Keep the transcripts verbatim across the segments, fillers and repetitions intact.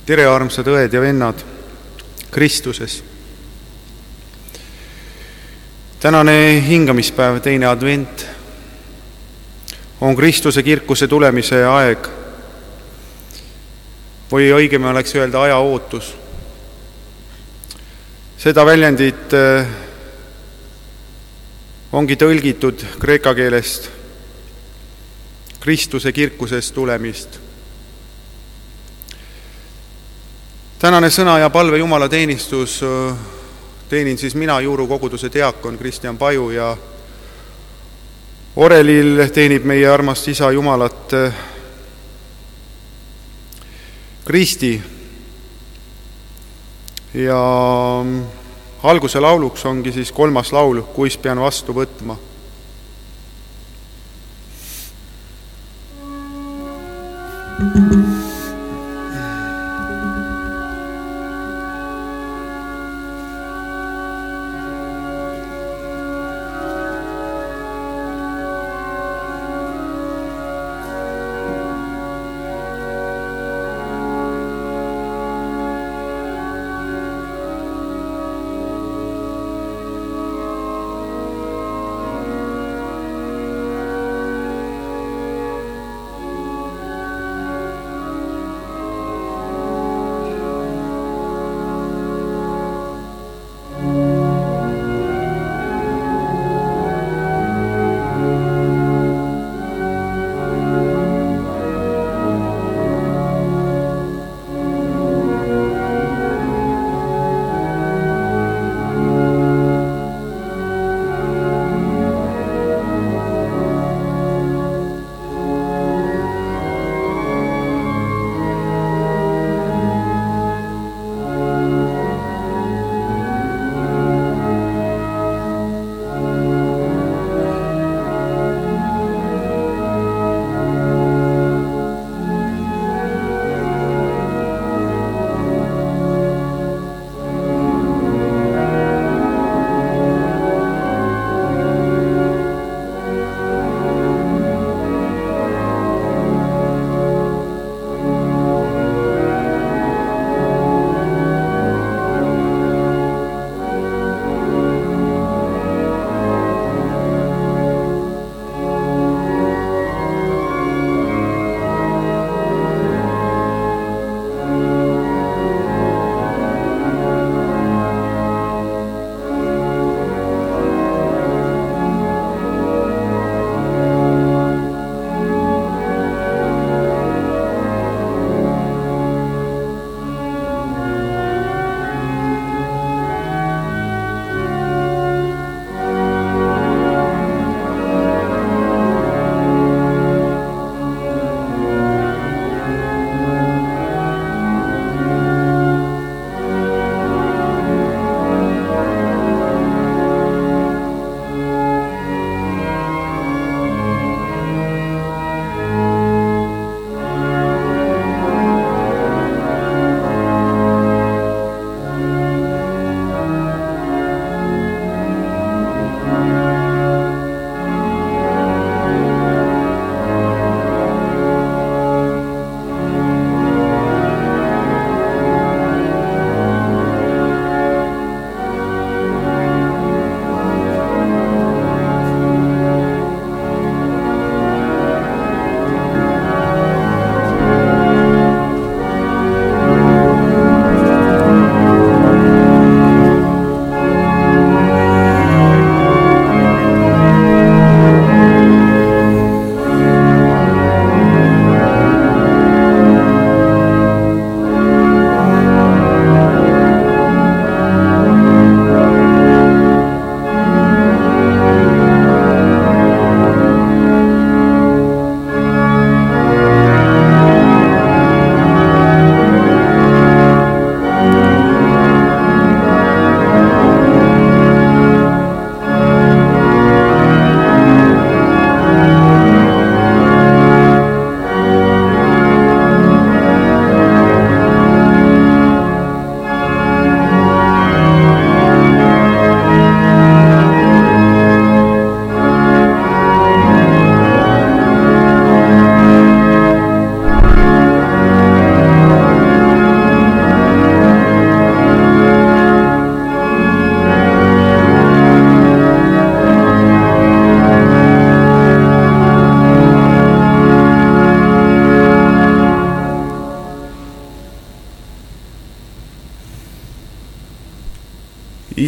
Tere, armsad õed ja vennad Kristuses. Tänane hingamispäev, teine advent, on Kristuse kirkuse tulemise aeg või õigem oleks öelda aja ootus. Seda väljendit ongi tõlgitud kreeka keelest Kristuse kirkusest tulemist. Tänane sõna ja palve Jumala teenistus teenin siis mina, Juuru koguduse diakon Kristjan Paju, ja orelil teenib meie armast isa Jumalat Kristi. Ja alguse lauluks ongi siis kolmas laul, Kuis pean vastu võtma.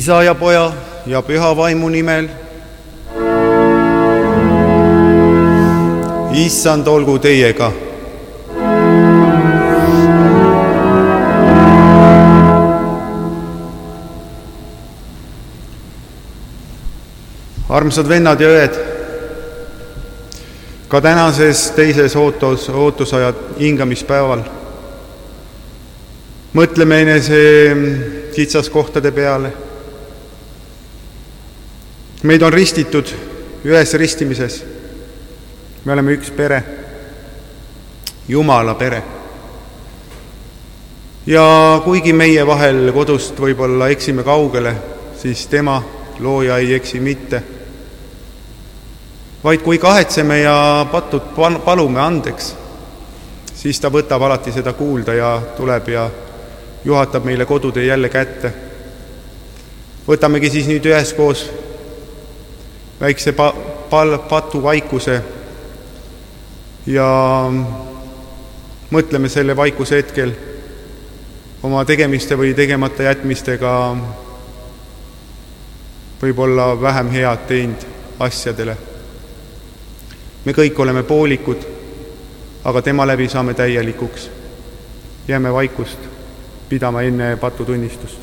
Isa ja Poja ja Püha Vaimu nimel. Issand olgu teiega. Armsad vennad ja õed, ka tänases teises ootus, ootusaja hingamispäeval mõtleme enese kitsaskohtade peale. Meid on ristitud ühes ristimises. Me oleme üks pere, Jumala pere. Ja kuigi meie vahel kodust võib-olla eksime kaugele, siis tema, looja, ei eksi mitte. Vaid kui kahetseme ja patud palume andeks, siis ta võtab alati seda kuulda ja tuleb ja juhatab meile kodude jälle kätte. Võtamegi siis nüüd üheskoos väikse pa- pal- patu vaikuse ja mõtleme selle vaikuse hetkel oma tegemiste või tegemata jätmistega võib-olla vähem head teinud asjadele. Me kõik oleme poolikud, aga tema läbi saame täielikuks. Jääme vaikust pidama enne patutunnistust.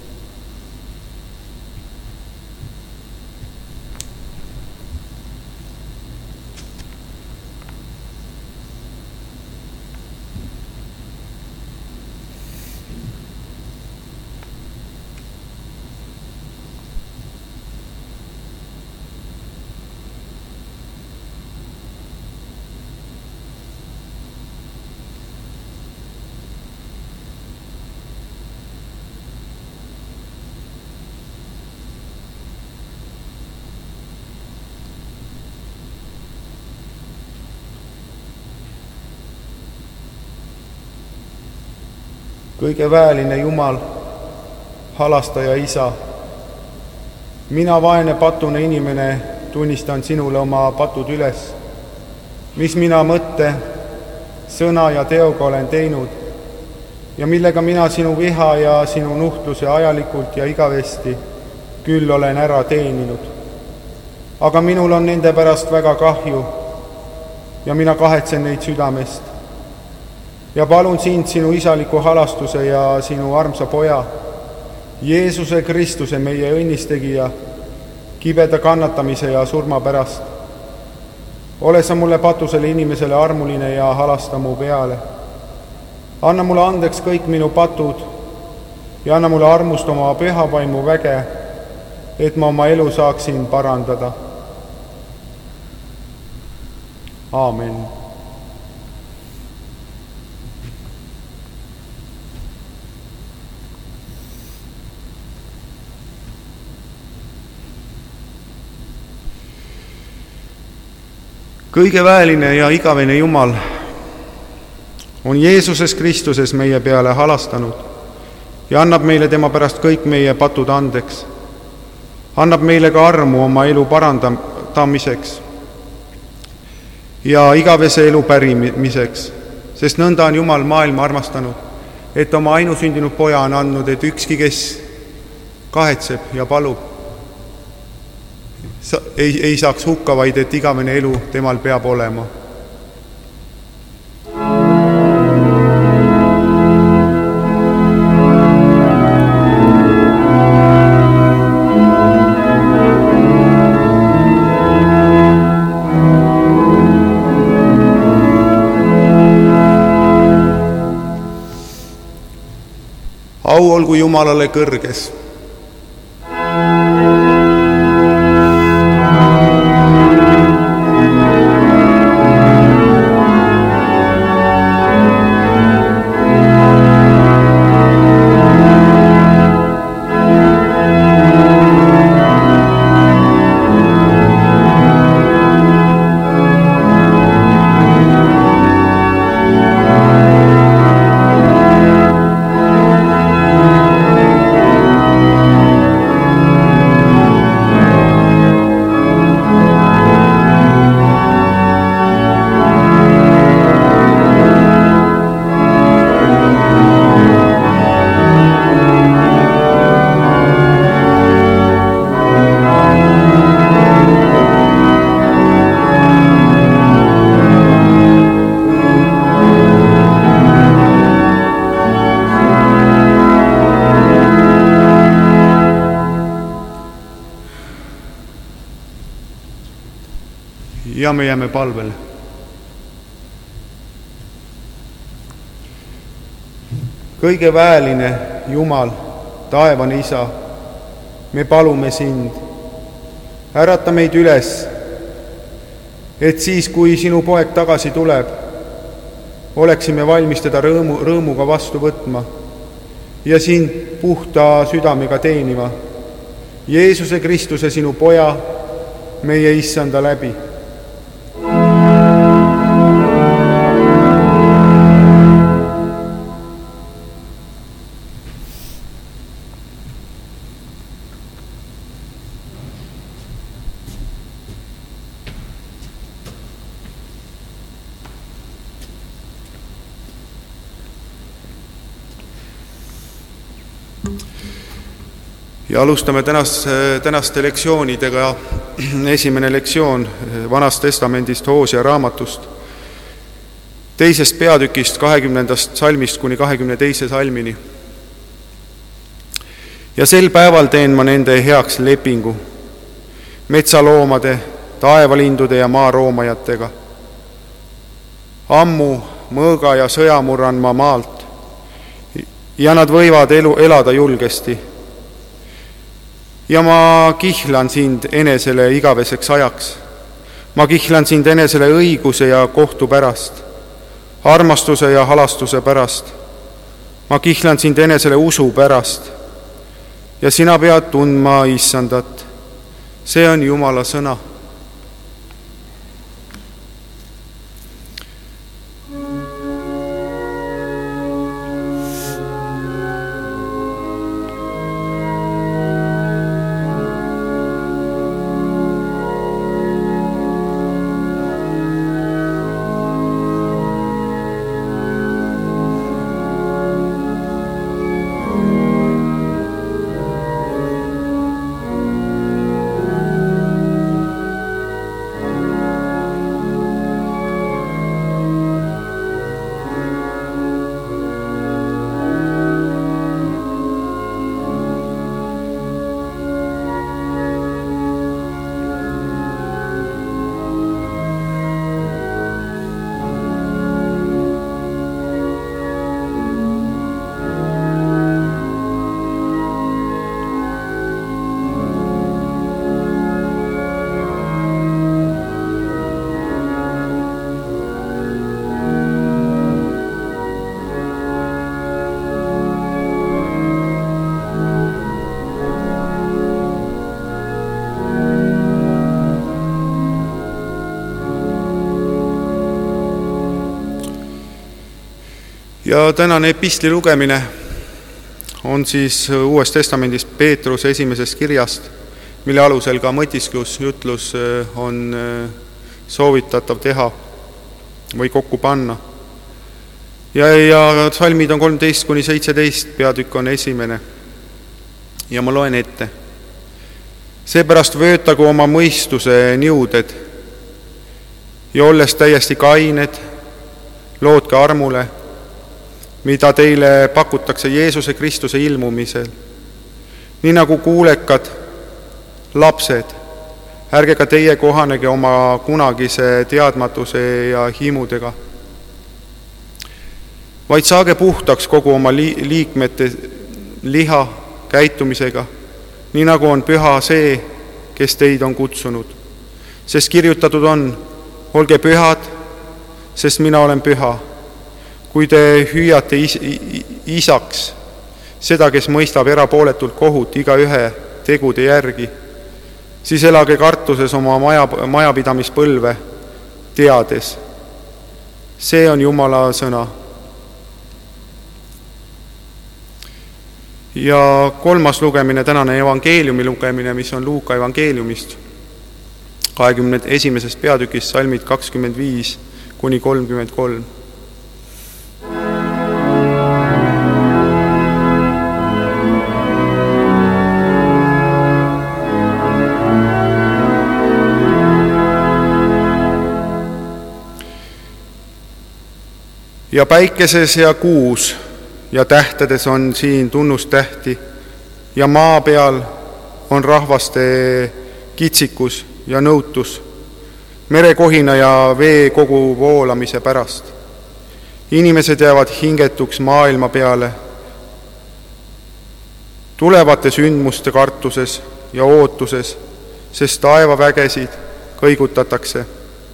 Kõige väeline Jumal, halastaja Isa, mina vaene patune inimene tunnistan sinule oma patud üles, mis mina mõtte, sõna ja teoga olen teinud ja millega mina sinu viha ja sinu nuhtluse ajalikult ja igavesti küll olen ära teeninud. Aga minul on nende pärast väga kahju ja mina kahetsen neid südamest. Ja palun sind sinu isaliku halastuse ja sinu armsa Poja, Jeesuse Kristuse, meie õnnistegija, kibeda kannatamise ja surma pärast. Ole sa mulle patusele inimesele armuline ja halasta mu peale. Anna mulle andeks kõik minu patud ja anna mulle armust oma püha vaimu väge, et ma oma elu saaksin parandada. Aamen. Kõige väeline ja igavene Jumal on Jeesuses Kristuses meie peale halastanud ja annab meile tema pärast kõik meie patud andeks. Annab meile ka armu oma elu parandamiseks ja igavese elu pärimiseks, sest nõnda on Jumal maailma armastanud, et oma ainusündinud Poja on andnud, et ükski, kes kahetseb ja palub, Ei, ei saaks hukka, vaid et igavene elu temal peab olema. Au olgu Jumalale kõrges. ja me jääme palvele. Kõige väeline Jumal, taevane Isa, me palume sind, ärata meid üles, et siis, kui sinu poeg tagasi tuleb, oleksime valmis teda rõõmu, rõõmuga vastu võtma ja sind puhta südamega teenima. Jeesuse Kristuse, sinu poja, meie issanda läbi. Ja alustame tänast, tänaste lektsioonidega. Esimene lektsioon Vanast testamendist Hoosea raamatust, teisest peatükist kahekümnendast salmist kuni kahekümne teise salmini. Ja sel päeval teen ma nende heaks lepingu, metsaloomade, taevalindude ja maaroomajatega. Ammu mõõga ja sõja murran ma maalt ja nad võivad elu, elada julgesti. Ja ma kihlan sind enesele igaveseks ajaks. Ma kihlan sind enesele õiguse ja kohtu pärast, armastuse ja halastuse pärast. Ma kihlan sind enesele usu pärast ja sina pead tundma issandat. See on Jumala sõna. Ja tänane epistli lugemine on siis Uuest testamendist Peetruse esimesest kirjast, mille alusel ka mõtisklus, jutlus on soovitatav teha või kokku panna. Ja, ja salmid on kolmteist kuni seitseteist, peatükk on esimene. Ja ma loen ette. Seepärast vöötagu oma mõistuse niuded ja olles täiesti kained, loodke armule, mida teile pakutakse Jeesuse Kristuse ilmumisel. Nii nagu kuulekad lapsed, ärge ka teie kohanege oma kunagise teadmatuse ja himudega, vaid saage puhtaks kogu oma liikmete liha käitumisega, nii nagu on püha see, kes teid on kutsunud. Sest kirjutatud on, olge pühad, sest mina olen püha. Kui te hüüate is- isaks seda, kes mõistab erapooletult kohut iga ühe tegude järgi, siis elage kartuses oma maja, majapidamispõlve teades. See on Jumala sõna. Ja kolmas lugemine, tänane evangeeliumi lugemine, mis on Luuka evangeeliumist, kahekümne esimesest peatükist salmid kakskümmend viis kuni kolmkümmend kolm. Ja päikeses ja kuus ja tähtedes on siin tunnustähti ja maa peal on rahvaste kitsikus ja nõutus. merekohina ja vee kogu voolamise pärast. Inimesed jäävad hingetuks maailma peale, tulevate sündmuste kartuses ja ootuses, sest taevavägesid kõigutatakse.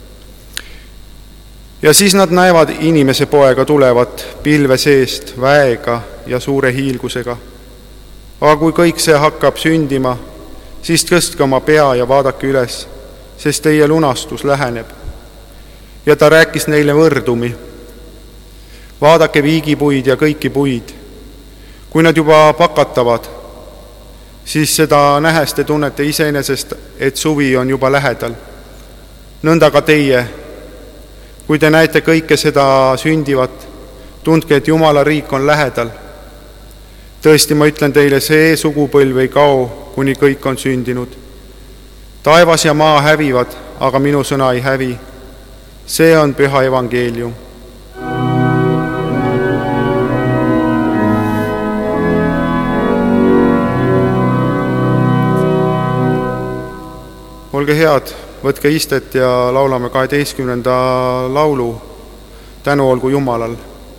Ja siis nad näevad inimese poega tulevat pilve seest väega ja suure hiilgusega. Aga kui kõik see hakkab sündima, siis tõstke oma pea ja vaadake üles, sest teie lunastus läheneb. Ja ta rääkis neile võrdumi. Vaadake viigipuid ja kõiki puid. Kui nad juba pakatavad, siis seda nähes te tunnete iseenesest, et suvi on juba lähedal. Nõnda ka teie, kui te näete kõike seda sündivat, tundke, et Jumala riik on lähedal. Tõesti, ma ütlen teile, see sugupõlv ei kao, kuni kõik on sündinud. Taevas ja maa hävivad, aga minu sõna ei hävi. See on püha evangeelium. Olge head, võtke istet ja laulame kaheteistkümnenda laulu Tänu olgu Jumalal.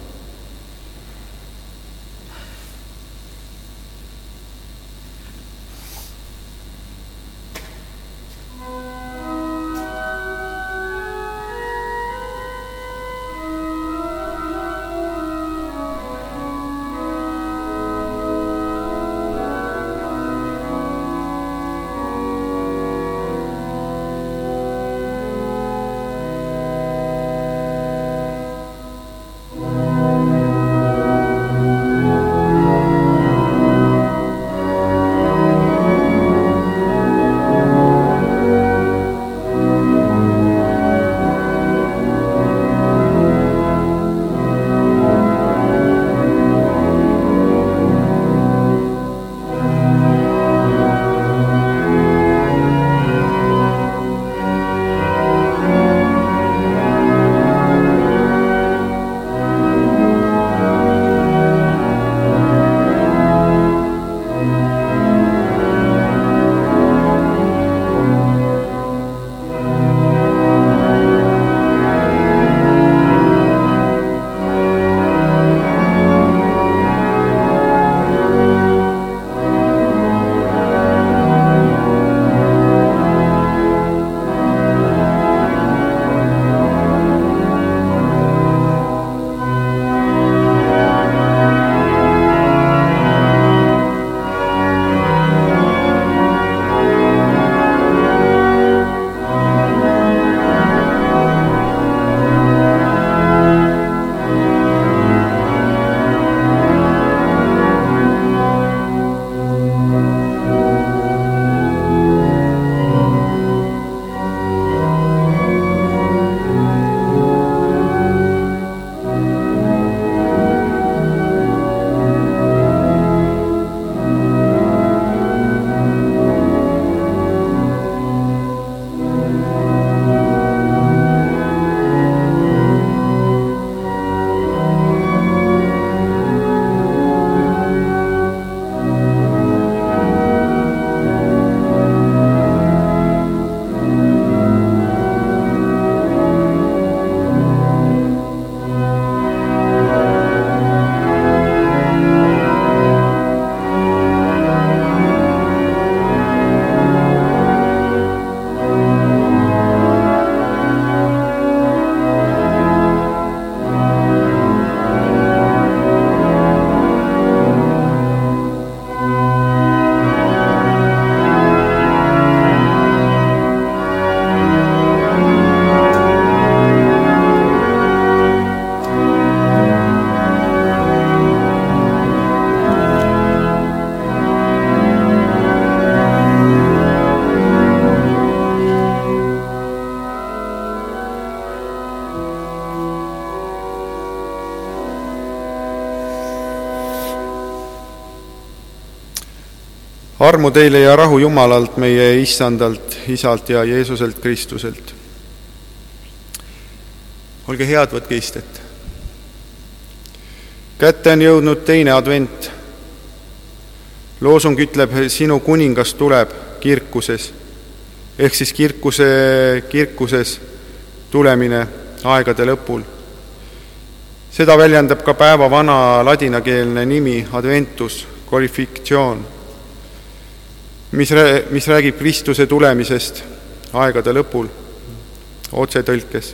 Armu teile ja rahu Jumalalt, meie Issandalt, Isalt ja Jeesuselt Kristuselt. Olge head, võtke istet. Kätte on jõudnud teine advent. Loosung ütleb, sinu kuningas tuleb kirkuses ehk siis kirkuse, kirkuses tulemine aegade lõpul. Seda väljendab ka päeva vana ladinakeelne nimi Adventus Glorification, mis, mis räägib Kristuse tulemisest aegade lõpul, otsetõlkes.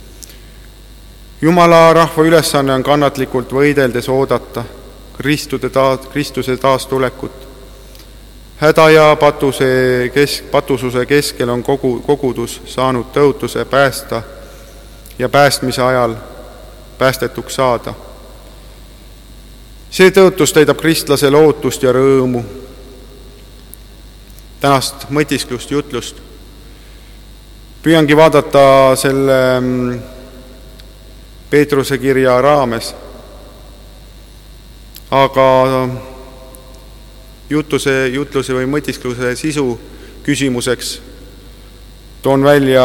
Jumala rahva ülesanne on kannatlikult võideldes oodata Kristuse taastulekut. Häda ja patuse kesk, patususe keskel on kogu, kogudus saanud tõotuse päästa ja päästmise ajal päästetuks saada. See tõotus täidab kristlase lootust ja rõõmu. Tänast mõtisklust, jutlust püüangi vaadata selle Peetruse kirja raames, aga jutuse, jutluse või mõtiskluse sisu küsimuseks toon välja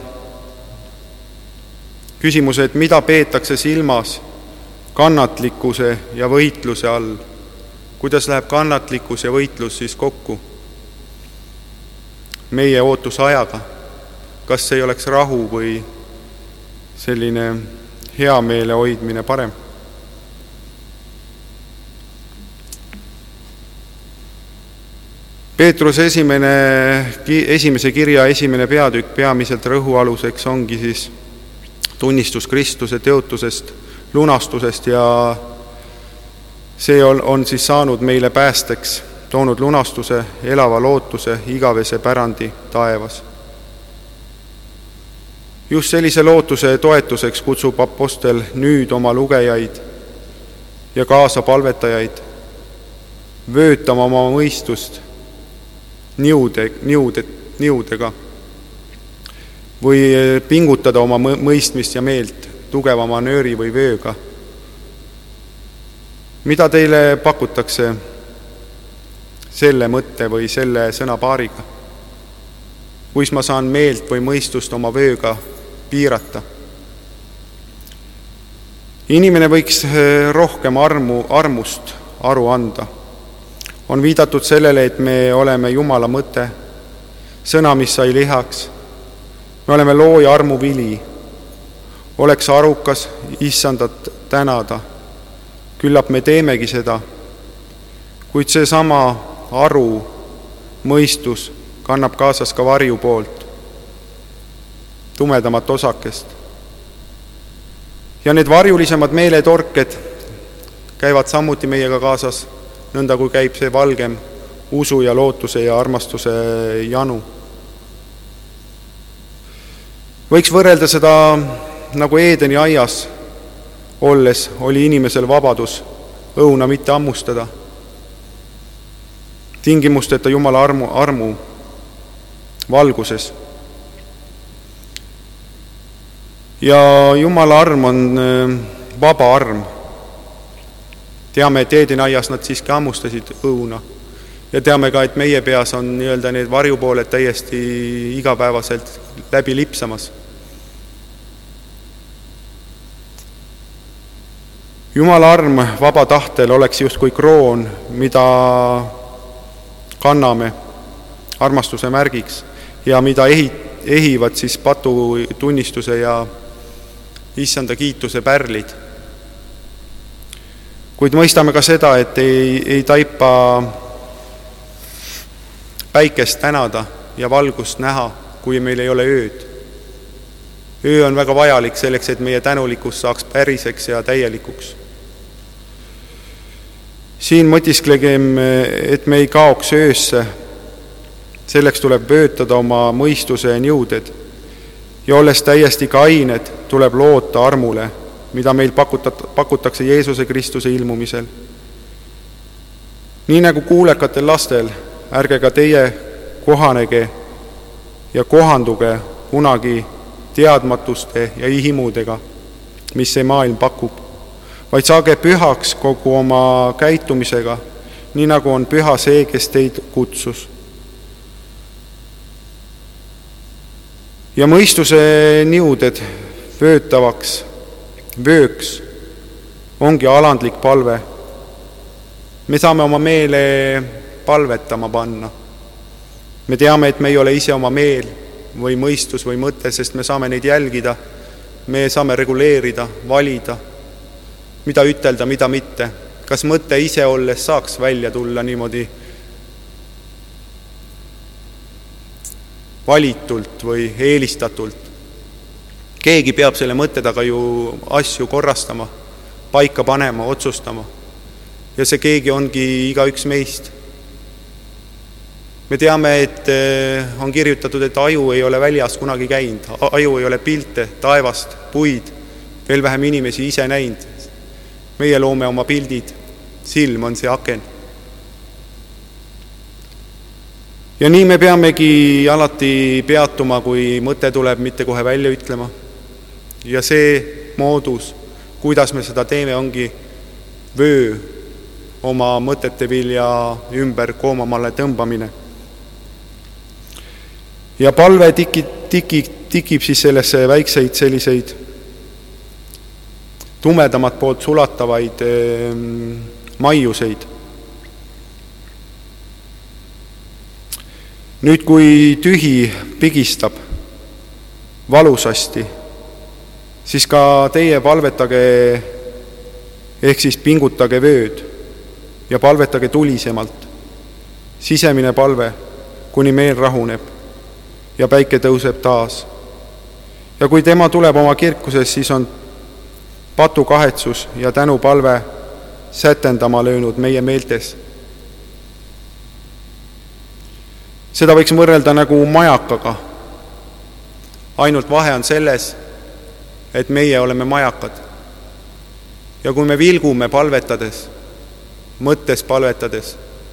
küsimuse, et mida peetakse silmas kannatlikkuse ja võitluse all. Kuidas läheb kannatlikkus ja võitlus siis kokku meie ootusajaga? Kas see ei oleks rahu või selline hea meele hoidmine parem? Peetruse esimene, esimese kirja esimene peatükk peamiselt rõhualuseks ongi siis tunnistus Kristuse teotusest, lunastusest ja see on, on siis saanud meile päästeks, toonud lunastuse, elava lootuse, igavese pärandi taevas. Just sellise lootuse toetuseks kutsub apostel nüüd oma lugejaid ja kaasa palvetajaid vöötama oma mõistust niude, niude, niudega või pingutada oma mõistmist ja meelt tugevama nööri või vööga. Mida teile pakutakse selle mõtte või selle sõnapaariga? Kuis ma saan meelt või mõistust oma vööga piirata? Inimene võiks rohkem armu, armust aru anda. On viidatud sellele, et me oleme Jumala mõte, sõna, mis sai lihaks. Me oleme looja armu vili. Oleks arukas issandat tänada. Küllap me teemegi seda. Kuid see sama aru, mõistus kannab kaasas ka varju poolt, tumedamat osakest. Ja need varjulisemad meeletorked käivad samuti meiega kaasas, nõnda kui käib see valgem usu ja lootuse ja armastuse janu. Võiks võrrelda seda, nagu Eedeni aias olles oli inimesel vabadus õuna mitte ammustada, tingimusteta Jumala armu, armu valguses. Ja Jumala arm on vaba arm. Teame, et Eedeni aias nad siiski ammustasid õuna. Ja teame ka, et meie peas on nii-öelda need varjupooled täiesti igapäevaselt läbi lipsamas. Jumala arm vaba tahtel oleks justkui kroon, mida kanname armastuse märgiks ja mida ehivad siis patu tunnistuse ja issanda kiituse pärlid. Kuid mõistame ka seda, et ei, ei taipa päikest tänada ja valgust näha, kui meil ei ole ööd. Öö on väga vajalik selleks, et meie tänulikkus saaks päriseks ja täielikuks. Siin mõtisklegem, et me ei kaoks öösse. Selleks tuleb vöötada oma mõistuse ja niuded. Ja olles täiesti kained, tuleb loota armule, mida meil pakutakse Jeesuse Kristuse ilmumisel. Nii nagu kuulekatel lastel, ärge ka teie kohanege ja kohanduge kunagi teadmatuste ja himudega, mis see maailm pakub, vaid saage pühaks kogu oma käitumisega, nii nagu on püha see, kes teid kutsus. Ja mõistuse niuded vöötavaks, vööks ongi alandlik palve. Me saame oma meele palvetama panna. Me teame, et me ei ole ise oma meel või mõistus või mõte, sest me saame neid jälgida, me saame reguleerida, valida, mida ütelda, mida mitte. Kas mõte ise olles saaks välja tulla niimoodi valitult või eelistatult? Keegi peab selle mõtte taga ju asju korrastama, paika panema, otsustama. Ja see keegi ongi igaüks meist. Me teame, et on kirjutatud, et aju ei ole väljas kunagi käinud. Aju ei ole pilte, taevast, puid, veel vähem inimesi ise näinud. Meie loome oma pildid, silm on see aken. Ja nii me peamegi alati peatuma, kui mõte tuleb, mitte kohe välja ütlema. Ja see moodus, kuidas me seda teeme, ongi vöö oma mõtete vilja ümber koomamale tõmbamine. Ja palve tikib, tikib, tikib siis sellesse väikseid selliseid tumedamat poolt sulatavaid eh, maiuseid. Nüüd, kui tühi pigistab valusasti, siis ka teie palvetage ehk siis pingutage vööd ja palvetage tulisemalt. Sisemine palve, kuni meel rahuneb ja päike tõuseb taas. Ja kui tema tuleb oma kirkuses, siis on patu kahetsus ja tänupalve sätendama löönud meie meeltes. Seda võiks mõrrelda nagu majakaga. Ainult vahe on selles, et meie oleme majakad. Ja kui me vilgume palvetades, mõttes palvetades,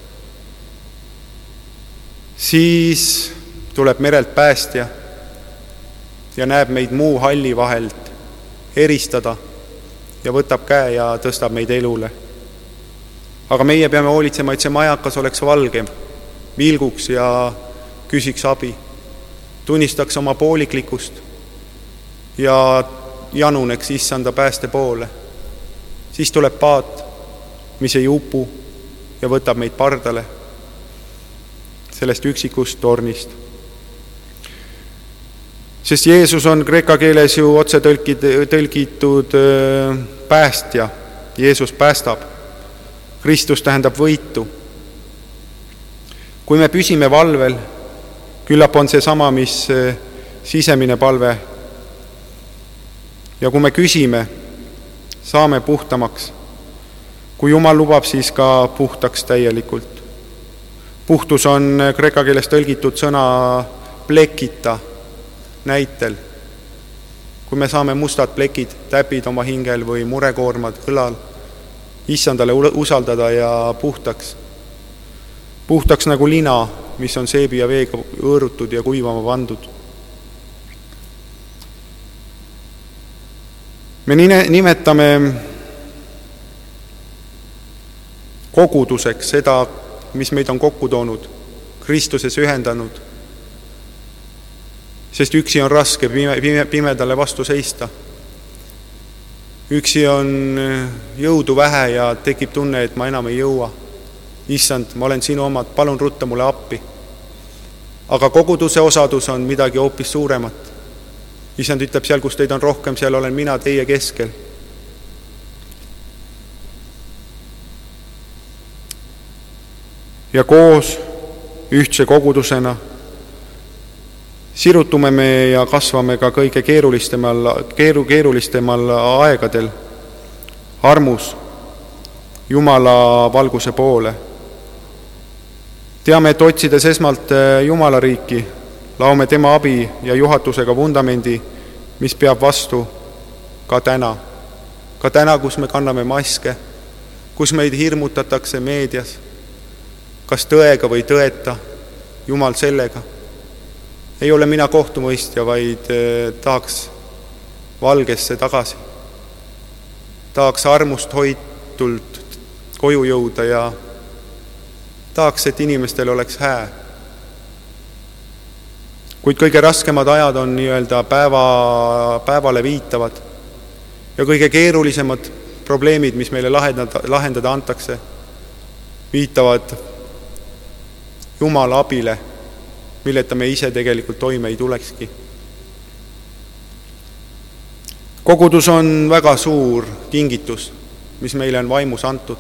siis tuleb merelt päästja ja näeb meid muu halli vahelt eristada ja võtab käe ja tõstab meid elule. Aga meie peame hoolitsema, et see majakas oleks valgem, vilguks ja küsiks abi, tunnistaks oma pooliklikkust ja januneks issanda pääste poole. Siis tuleb paat, mis ei upu ja võtab meid pardale sellest üksikust tornist. Sest Jeesus on kreeka keeles ju otse tõlgitud päästja. Jeesus päästab. Kristus tähendab võitu. Kui me püsime valvel, küllap on see sama, mis sisemine palve. Ja kui me küsime, saame puhtamaks. Kui Jumal lubab, siis ka puhtaks täielikult. Puhtus on kreeka keeles tõlgitud sõna plekita näitel. Kui me saame mustad plekid, täpid oma hingel või murekoormad kõlal, issandale usaldada ja puhtaks. Puhtaks nagu lina, mis on seebi ja veega õõrutud ja kuivama pandud. Me nimetame koguduseks seda, mis meid on kokku toonud, Kristuses ühendanud. Sest üksi on raske pimedale vastu seista. Üksi on jõudu vähe ja tekib tunne, et ma enam ei jõua. Issand, ma olen sinu omad, palun rutta mulle appi. Aga koguduse osadus on midagi hoopis suuremat. Issand ütleb, seal, kus teid on rohkem, seal olen mina teie keskel. Ja koos ühtse kogudusena sirutume me ja kasvame ka kõige keerulistemal, keeru, keerulistemal aegadel armus Jumala valguse poole. Teame, et otsides esmalt Jumala riiki, laome tema abi ja juhatusega vundamendi, mis peab vastu ka täna. Ka täna, kus me kanname maske, kus meid hirmutatakse meedias, kas tõega või tõeta, Jumal sellega. Ei ole mina kohtumõistja, vaid tahaks valgesse tagasi. Tahaks armust hoitult koju jõuda ja tahaks, et inimestel oleks hää. Kuid kõige raskemad ajad on nii-öelda päeva, päevale viitavad ja kõige keerulisemad probleemid, mis meile lahendada, lahendada antakse, viitavad Jumala abile milleta me ise tegelikult toime ei tulekski. Kogudus on väga suur kingitus, mis meile on vaimus antud.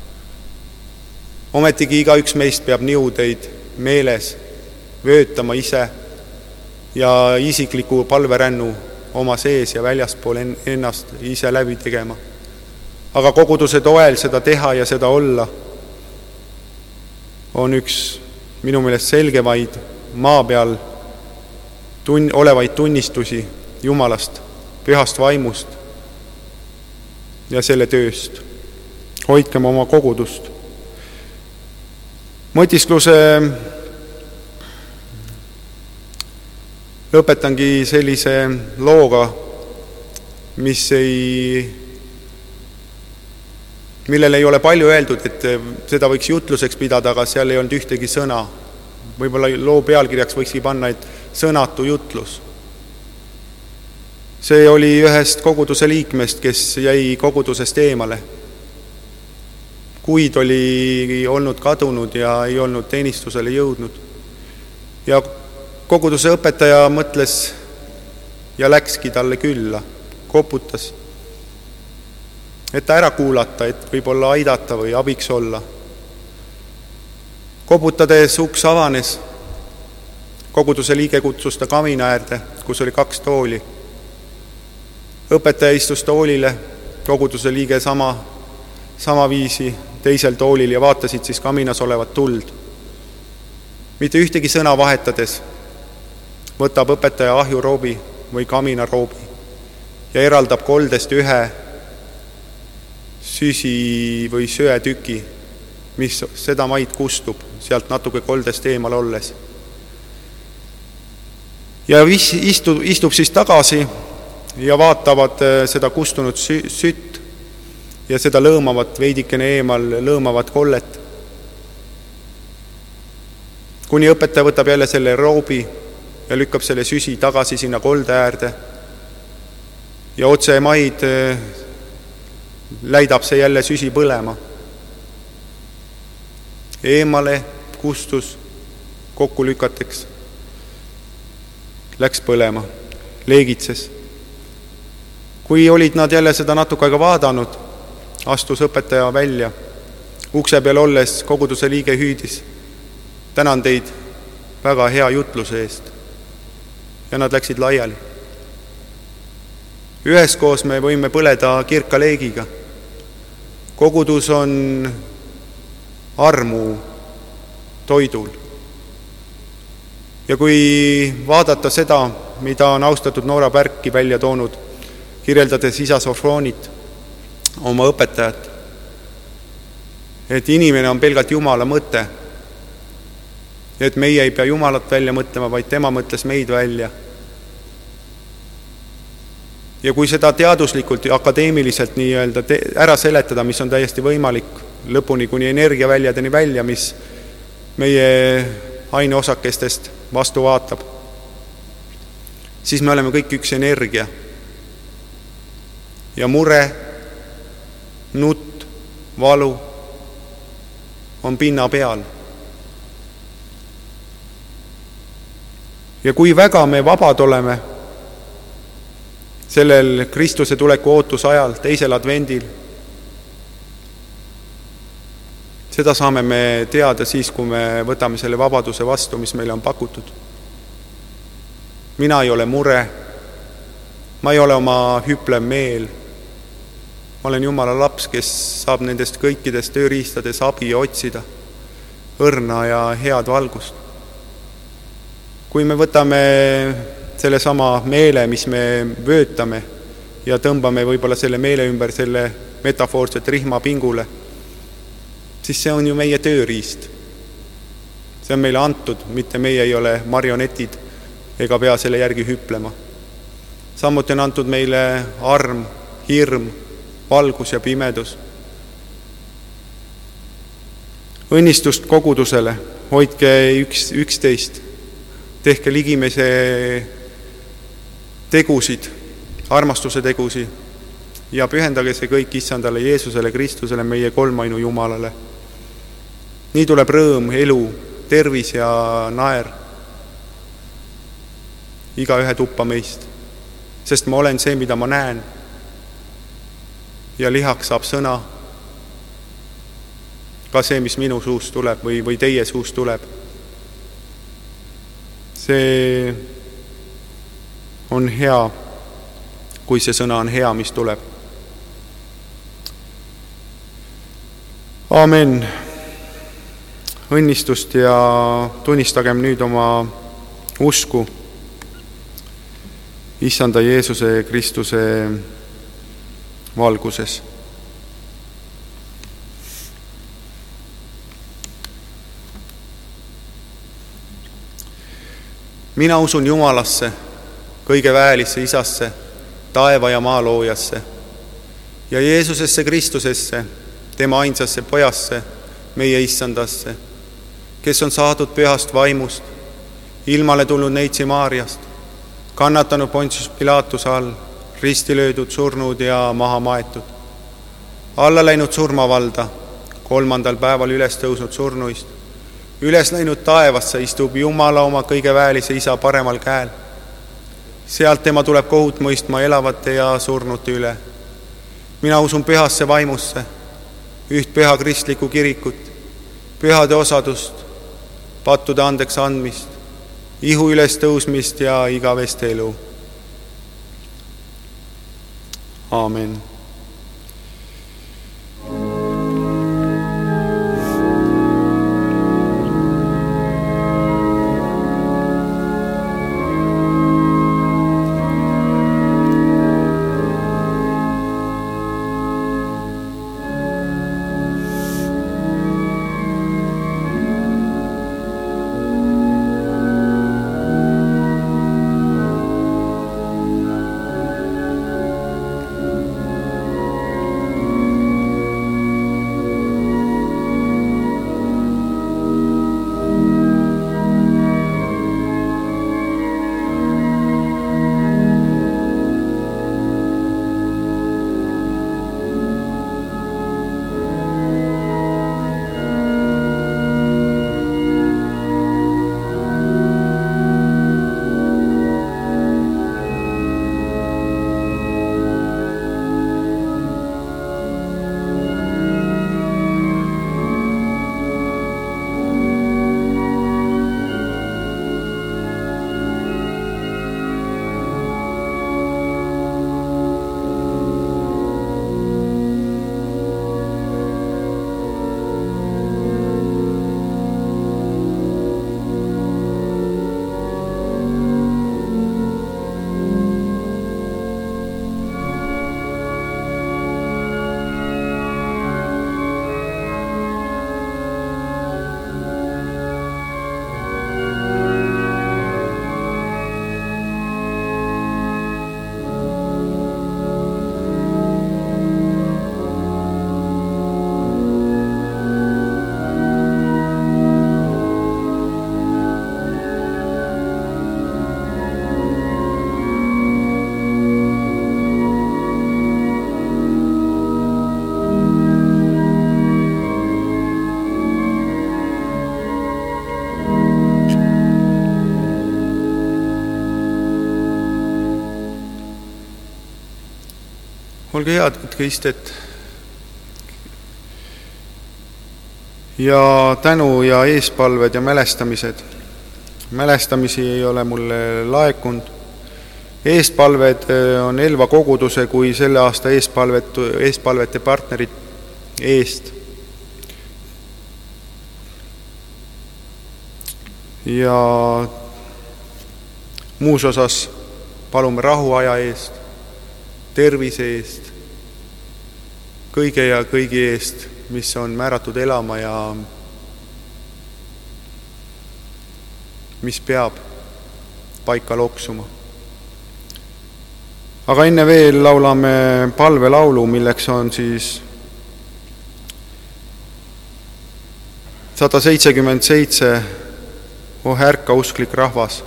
Ometigi igaüks meist peab niudeid meeles vöötama ise ja isikliku palverännu oma sees ja väljaspool ennast ise läbi tegema. Aga koguduse toel seda teha ja seda olla on üks minu meelest selgevaid maa peal tun- olevaid tunnistusi Jumalast, pühast vaimust ja selle tööst. Hoidkem oma kogudust. Mõtiskluse lõpetangi sellise looga, mis ei, millel ei ole palju öeldud, et seda võiks jutluseks pidada, aga seal ei olnud ühtegi sõna. Võib-olla loo pealkirjaks võikski panna, et sõnatu jutlus. See oli ühest koguduse liikmest, kes jäi kogudusest eemale. Kuid oli olnud kadunud ja ei olnud teenistusele jõudnud. Ja koguduse õpetaja mõtles ja läkski talle külla, koputas, et ta ära kuulata, et võib-olla aidata või abiks olla. Koputades uks avanes, koguduse liige kutsus ta kamina äärde, kus oli kaks tooli. Õpetaja istus toolile, koguduse liige sama, sama viisi teisel toolil ja vaatasid siis kaminas olevat tuld. Mitte ühtegi sõna vahetades võtab õpetaja ahjuroobi või kaminaroobi ja eraldab koldest ühe süsi või söetüki, mis seda maid kustub sealt natuke koldest eemal olles. Ja istub, istub siis tagasi ja vaatavad seda kustunud sütt ja seda lõõmavat veidikene eemal lõõmavat kollet. Kuni õpetaja võtab jälle selle roobi ja lükkab selle süsi tagasi sinna kolde äärde ja otse maid läidab see jälle süsi põlema. Eemale kustus kokku lükateks. Läks põlema, leegitses. Kui olid nad jälle seda natuke aega vaadanud, astus õpetaja välja. Ukse peal olles koguduse liige hüüdis: tänan teid väga hea jutluse eest. Ja nad läksid laiali. Üheskoos me võime põleda kirka leegiga. Kogudus on armu toidul. Ja kui vaadata seda, mida on austatud Noora Pärki välja toonud, kirjeldades isa Sofroonit, oma õpetajat, et inimene on pelgalt Jumala mõte, et meie ei pea Jumalat välja mõtlema, vaid tema mõtles meid välja. Ja kui seda teaduslikult ja akadeemiliselt nii öelda ära seletada, mis on täiesti võimalik lõpuni kuni energiaväljadeni välja, mis meie aineosakestest vastu vaatab, siis me oleme kõik üks energia. Ja mure, nutt, valu on pinna peal. Ja kui väga me vabad oleme sellel Kristuse tuleku ootus ajal, teisel advendil, seda saame me teada siis, kui me võtame selle vabaduse vastu, mis meile on pakutud. Mina ei ole mure, ma ei ole oma hüplev meel. Ma olen Jumala laps, kes saab nendest kõikidest tööriistades abi otsida, õrna ja head valgust. Kui me võtame selle sama meele, mis me vöötame ja tõmbame võib-olla selle meele ümber selle metafoorset rihmapingule, siis see on ju meie tööriist. See on meile antud, mitte meie ei ole marionetid ega pea selle järgi hüplema. Samuti on antud meile arm, hirm, valgus ja pimedus. Õnnistust kogudusele, hoidke üks, üksteist, tehke ligimese tegusid, armastuse tegusid ja pühendage see kõik Issandale Jeesusele Kristusele, meie kolmainu Jumalale. Nii tuleb rõõm, elu, tervis ja naer iga ühe tuppa meist, sest ma olen see, mida ma näen. Ja lihaks saab sõna, ka see, mis minu suust tuleb või, või teie suust tuleb. See on hea, kui see sõna on hea, mis tuleb. Aamen. Õnnistust ja tunnistagem nüüd oma usku Issanda Jeesuse Kristuse valguses. Mina usun Jumalasse, kõige väelisse Isasse, taeva ja maa loojasse ja Jeesusesse Kristusesse, tema ainsasse pojasse, meie Issandasse, kes on saadud pühast vaimust, ilmale tulnud neitsi Maarjast, kannatanud Pontius Pilatuse all, risti löödud, surnud ja maha maetud, alla läinud surmavalda, kolmandal päeval üles tõusnud surnuist, üles läinud taevasse, istub Jumala oma kõige väelise Isa paremal käel. Sealt tema tuleb kohut mõistma elavate ja surnute üle. Mina usun pühasse vaimusse, üht püha kristlikku kirikut, pühade osadust, pattude andeks andmist, ihu üles tõusmist ja igavest elu. Aamen. Olge head, võtke istet. Ja tänu ja eespalved ja mälestamised. Mälestamisi ei ole mulle laekunud. Eespalved on Elva koguduse kui selle aasta eespalvet, eespalvete partnerid eest. Ja muus osas palume rahuaja eest, tervise eest, kõige ja kõigi eest, mis on määratud elama ja mis peab paika loksuma. Aga enne veel laulame palvelaulu, milleks on siis sada seitsekümmend seitse O ärka usklik rahvas.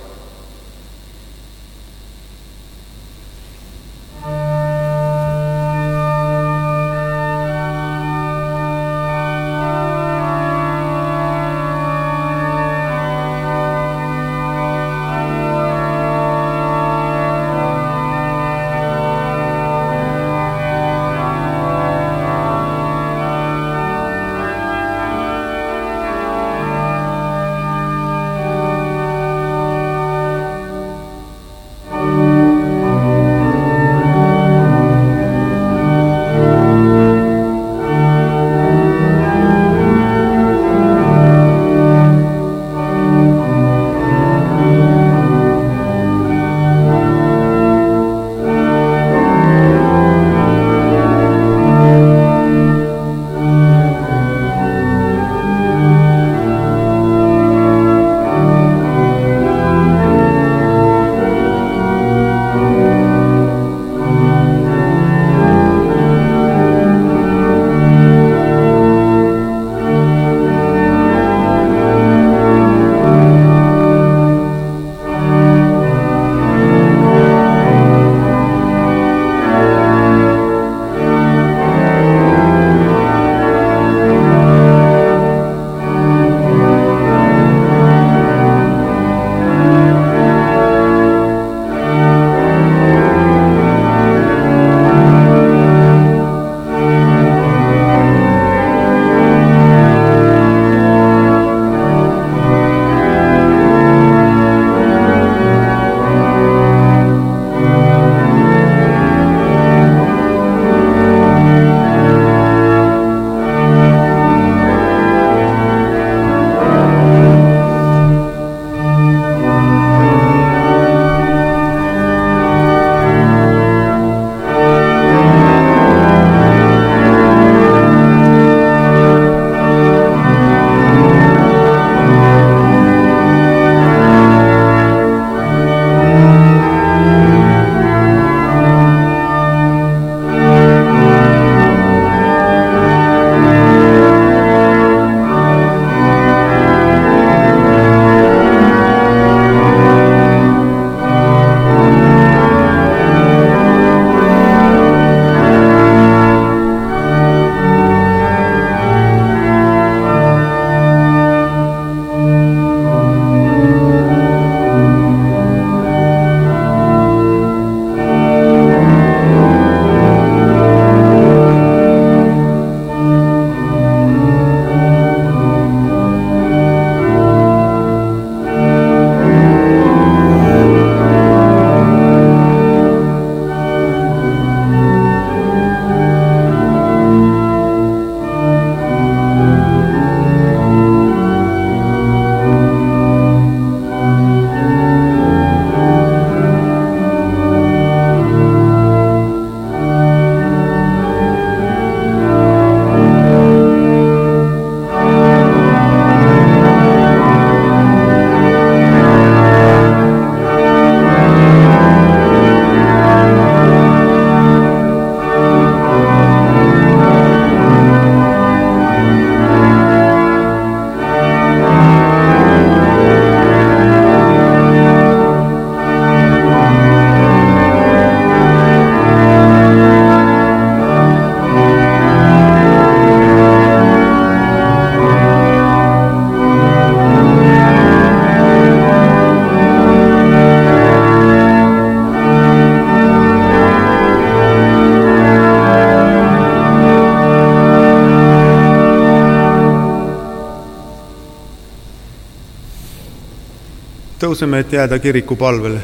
tõuseme, et jääda kiriku palvele.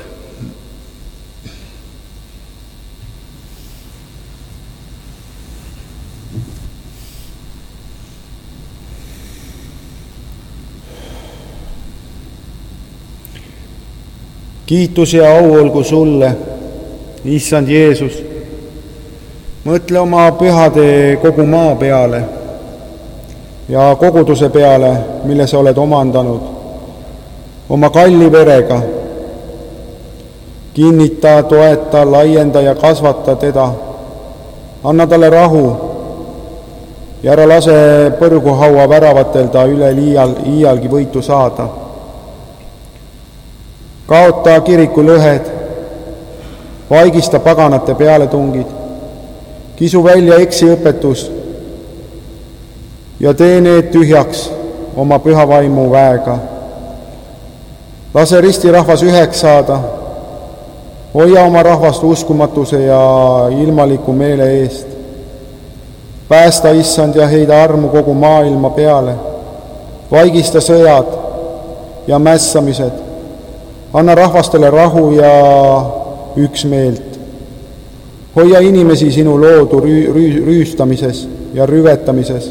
Kiitus ja au olgu sulle, Issand Jeesus. Mõtle oma pühade kogu maa peale ja koguduse peale, mille sa oled omandanud oma kalli verega. Kinnita, toeta, laienda ja kasvata teda. Anna talle rahu ja ära lase põrguhaua väravatel ta üle liial, iialgi võitu saada. Kaota kiriku lõhed, vaigista paganate pealetungid, kisu välja eksiõpetus ja tee need tühjaks oma püha vaimu väega. Lase ristirahvas üheks saada, hoia oma rahvast uskumatuse ja ilmaliku meele eest. Päästa, Issand, ja heida armu kogu maailma peale, vaigista sõjad ja mässamised. Anna rahvastele rahu ja üksmeelt. Hoia inimesi sinu loodu rüüstamises ja rüvetamises.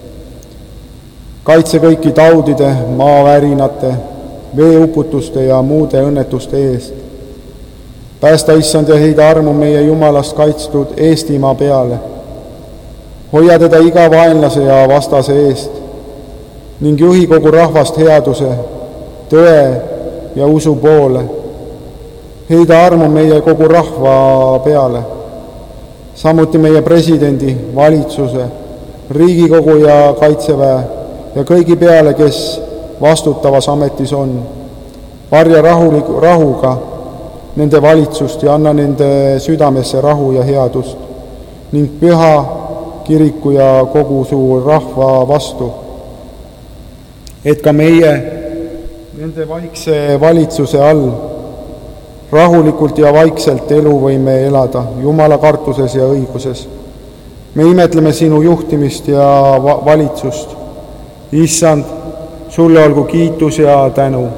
Kaitse kõiki taudide, maavärinate, veeuputuste ja muude õnnetuste eest. Päästa, Issand, ja heida armu meie Jumalast kaitstud Eestimaa peale. Hoia teda iga vaenlase ja vastase eest ning juhi kogu rahvast headuse, tõe ja usu poole. Heida armu meie kogu rahva peale, samuti meie presidendi, valitsuse, Riigikogu ja kaitseväe ja kõigi peale, kes vastutavas ametis on. Varja rahuliku, rahuga nende valitsust ja anna nende südamesse rahu ja headust ning püha kiriku ja kogu su rahva vastu, et ka meie nende vaikse valitsuse all rahulikult ja vaikselt elu võime elada Jumala kartuses ja õiguses. Me imetleme sinu juhtimist ja valitsust. Issand, sulle olgu kiitus ja tänu.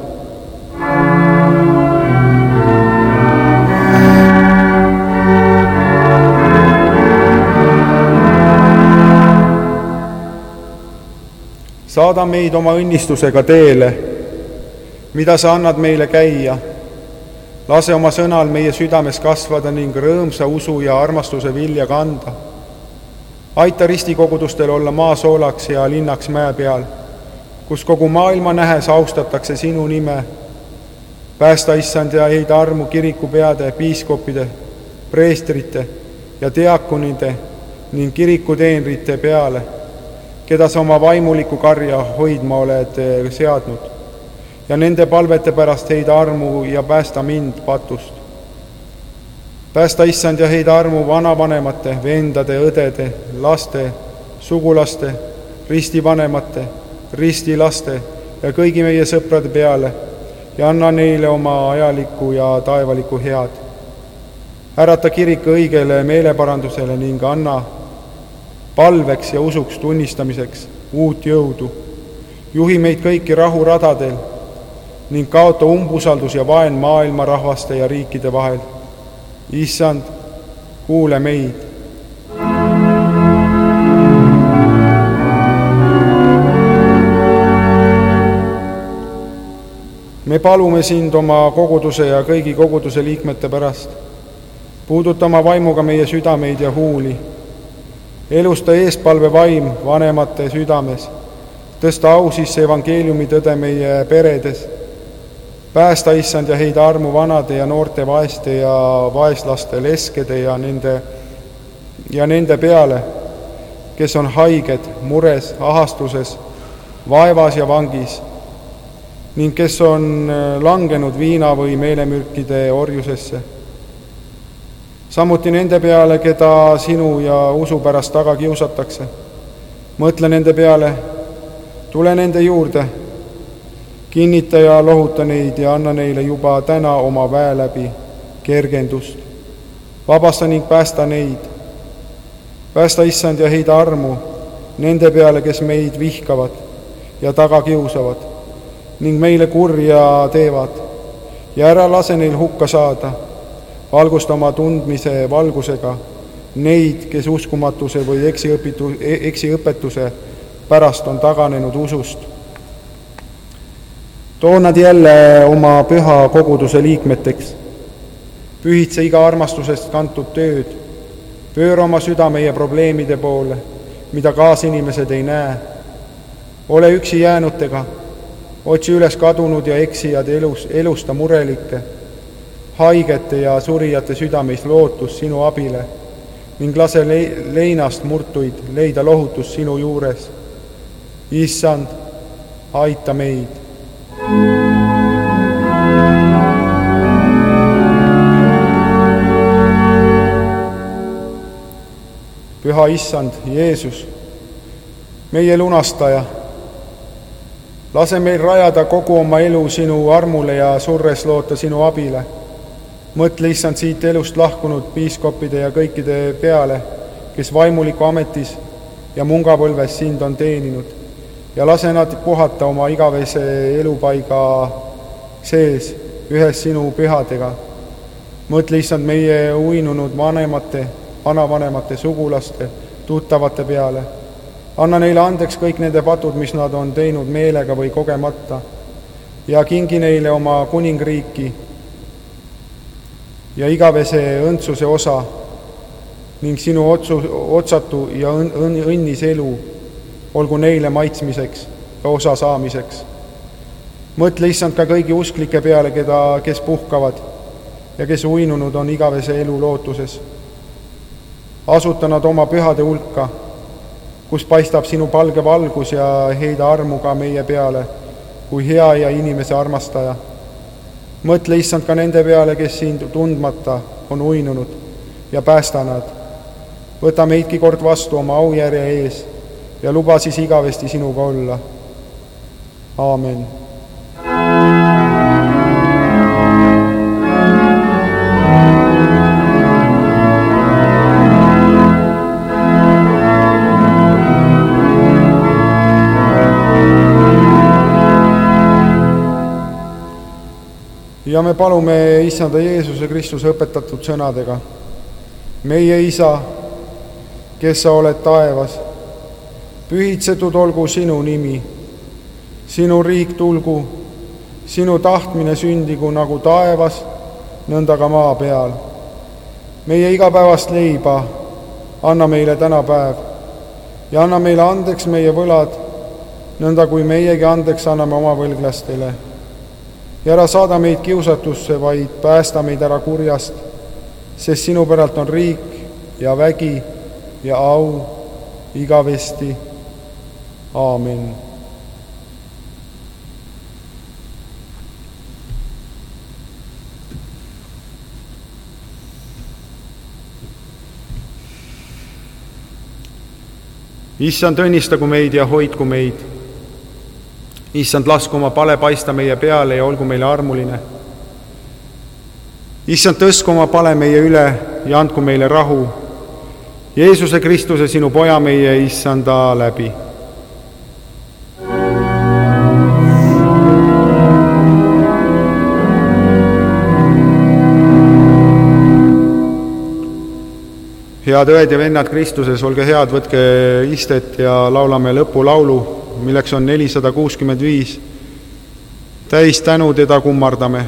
Saada meid oma õnnistusega teele, mida sa annad meile käia. Lase oma sõnal meie südames kasvada ning rõõmsa usu ja armastuse vilja kanda. Aita ristikogudustel olla maasoolaks ja linnaks mäe peal, kus kogu maailma nähes austatakse sinu nime. Päästa, Issand, ja heida armu kirikupeade, piiskopide, preestrite ja diakonide ning kirikuteenrite peale, keda sa oma vaimuliku karja hoidma oled seadnud. Ja nende palvete pärast heida armu ja päästa mind patust. Päästa, Issand, ja heida armu vanavanemate, vendade, õdede, laste, sugulaste, ristivanemate, ristilaste ja kõigi meie sõprade peale ja anna neile oma ajalikku ja taevalikku head. Ärata kirik õigele meeleparandusele ning anna palveks ja usuks tunnistamiseks uut jõudu. Juhi meid kõiki rahuradadel ning kaota umbusaldus ja vaen maailma rahvaste ja riikide vahel. Issand, kuule meid. Me palume sind oma koguduse ja kõigi koguduse liikmete pärast. Puuduta oma vaimuga meie südameid ja huuli. Elusta eespalve vaim vanemate südames. Tõsta au sisse evangeeliumi tõde meie peredes. Päästa, Issand, ja heida armu vanade ja noorte vaeste ja vaeslaste leskede ja nende, ja nende peale, kes on haiged, mures, ahastuses, vaevas ja vangis ning kes on langenud viina või meelemürkide orjusesse. Samuti nende peale, keda sinu ja usu pärast taga kiusatakse. Mõtle nende peale, tule nende juurde, kinnita ja lohuta neid ja anna neile juba täna oma väe läbi kergendust. Vabasta ning päästa neid. Päästa, Issand, ja heida armu nende peale, kes meid vihkavad ja taga kiusavad ning meile kurja teevad. ja ära lase neil hukka saada. Valgusta oma tundmise valgusega neid, kes uskumatuse või eksiõpitu, eksiõpetuse pärast on taganenud usust. Too nad jälle oma püha koguduse liikmeteks. Pühitse iga armastusest kantud tööd. Pööra oma süda meie probleemide poole, mida kaasinimesed ei näe. Ole üksi jäänutega, otsi üles kadunud ja eksijad elus, elusta murelikke, haigete ja surijate südameis lootus sinu abile ning lase leinast murtuid leida lohutus sinu juures. Issand, aita meid. Püha Issand, Jeesus, meie lunastaja, lase meil rajada kogu oma elu sinu armule ja surres loota sinu abile. Mõtle, Issand, siit elust lahkunud piiskopide ja kõikide peale, kes vaimuliku ametis ja mungapõlves sind on teeninud, ja lase nad puhata oma igavese elupaiga sees ühes sinu pühadega. Mõtle, Issand, meie uinunud vanemate, vanavanemate, sugulaste, tuttavate peale. Anna neile andeks kõik nende patud, mis nad on teinud meelega või kogemata, ja kingi neile oma kuningriiki ja igavese õndsuse osa ning sinu otsu, otsatu ja õn, õnnis elu olgu neile maitsmiseks ja osa saamiseks. Mõtle, Issand, ka kõigi usklike peale, keda, kes puhkavad ja kes uinunud on igavese elu lootuses. Asuta nad oma pühade hulka, kus paistab sinu palge valgus ja heida armu ka meie peale, kui hea ja inimese armastaja. Mõtle, Issand, ka nende peale, kes sind tundmata on uinunud, ja päästa nad. Võta meidki kord vastu oma aujärje ees ja luba siis igavesti sinuga olla. Aamen. Ja me palume Issanda Jeesuse Kristuse õpetatud sõnadega. Meie Isa, kes sa oled taevas, pühitsetud olgu sinu nimi, sinu riik tulgu, sinu tahtmine sündigu nagu taevas, nõnda ka maa peal. Meie igapäevast leiba anna meile täna päev ja anna meile andeks meie võlad, nõnda kui meiegi andeks anname oma võlglastele. Ja ära saada meid kiusatusse, vaid päästa meid ära kurjast, sest sinu päralt on riik ja vägi ja au igavesti. Aamen. Issand, õnnistagu meid ja hoidku meid. Issand, lasku oma pale paista meie peale ja olgu meile armuline. Issand, tõsku oma pale meie üle ja andku meile rahu. Jeesuse Kristuse, sinu poja meie Issanda läbi. Head õed ja vennad Kristuses, olge head, võtke istet ja laulame lõpulaulu, milleks on nelisada kuuskümmend viis. Täis tänu teda kummardame.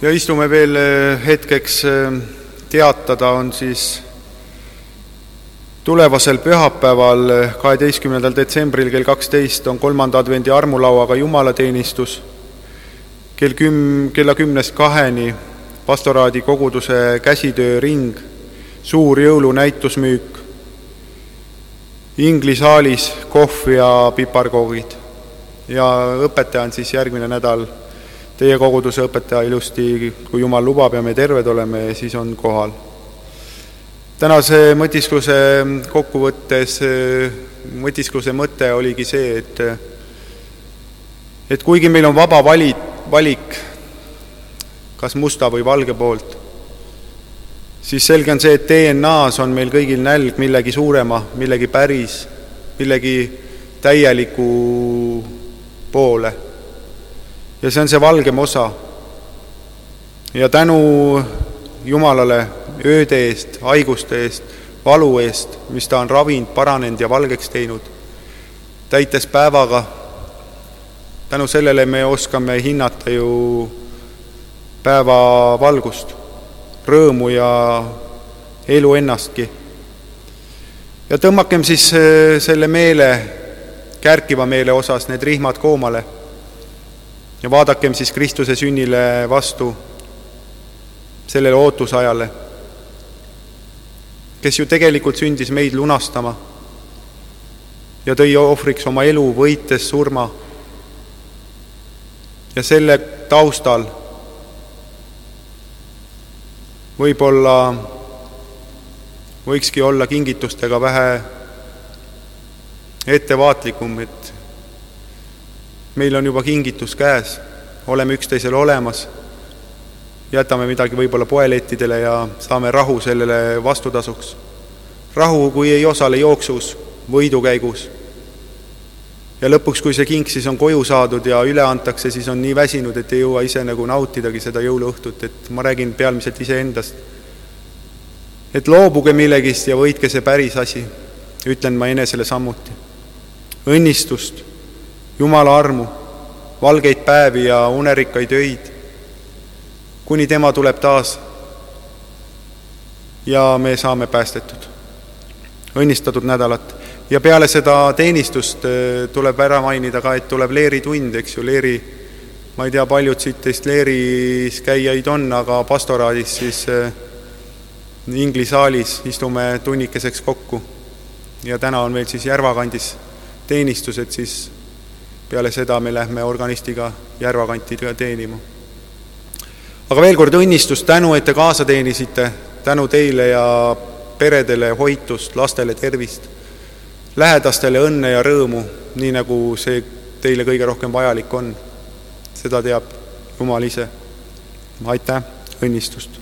ja istume veel hetkeks teatada, on siis tulevasel pühapäeval, kaheteistkümnendal detsembril kell kaksteist on kolmanda advendi armulauaga jumalateenistus. Kell küm, kella kümnest kaheni pastoraadi koguduse käsitööring, suur jõulunäitusmüük, inglisaalis kohv ja piparkoogid. Ja õpetaja on siis järgmine nädal teie koguduse õpetaja ilusti, kui Jumal lubab ja me terved oleme, ja siis on kohal. Tänase mõtiskluse kokkuvõttes, mõtiskluse mõte oligi see, et, et kuigi meil on vaba valik, valik kas musta või valge poolt, siis selge on see, et D N A-s on meil kõigil nälg millegi suurema, millegi päris, millegi täieliku poole. Ja see on see valgem osa. Ja tänu Jumalale ööde eest, haiguste eest, valu eest, mis ta on ravinud, paranenud ja valgeks teinud, täites päevaga, tänu sellele me oskame hinnata ju päeva valgust, rõõmu ja elu ennastki. Ja tõmmakem siis selle meele, kärkiva meele osas need rihmad koomale ja vaadakem siis Kristuse sünnile vastu, sellele ootusajale, kes ju tegelikult sündis meid lunastama ja tõi ohvriks oma elu, võites surma. Ja selle taustal võib-olla võikski olla kingitustega vähe ettevaatlikum, et meil on juba kingitus käes, oleme üksteisel olemas, jätame midagi võib-olla poelettidele ja saame rahu sellele vastutasuks. Rahu, kui ei osale jooksus, võidukäigus. Ja lõpuks, kui see king siis on koju saadud ja üle antakse, siis on nii väsinud, et ei jõua ise nagu nautidagi seda jõuluõhtut, et ma räägin pealmiselt ise endast. Et loobuge millegist ja võitke see päris asi, ütlen ma enesele sammuti. Õnnistust, Jumala armu, valgeid päevi ja unerikkaid öid, kuni tema tuleb taas ja me saame päästetud. Õnnistatud nädalat. Ja peale seda teenistust tuleb ära mainida ka, et tuleb leeritund, eks ju, leeri, ma ei tea, paljud siit teist leeris käijaid on, aga pastoraadis siis inglisaalis istume tunnikeseks kokku. Ja täna on meil siis Järvakandis teenistus, et siis peale seda me lähme organistiga Järvakanti teenima. Aga veel kord õnnistust, tänu, et te kaasa teenisite, tänu teile ja peredele hoitust, lastele tervist, lähedastele õnne ja rõõmu, nii nagu see teile kõige rohkem vajalik on. Seda teab Jumal ise. Aitäh, õnnistust!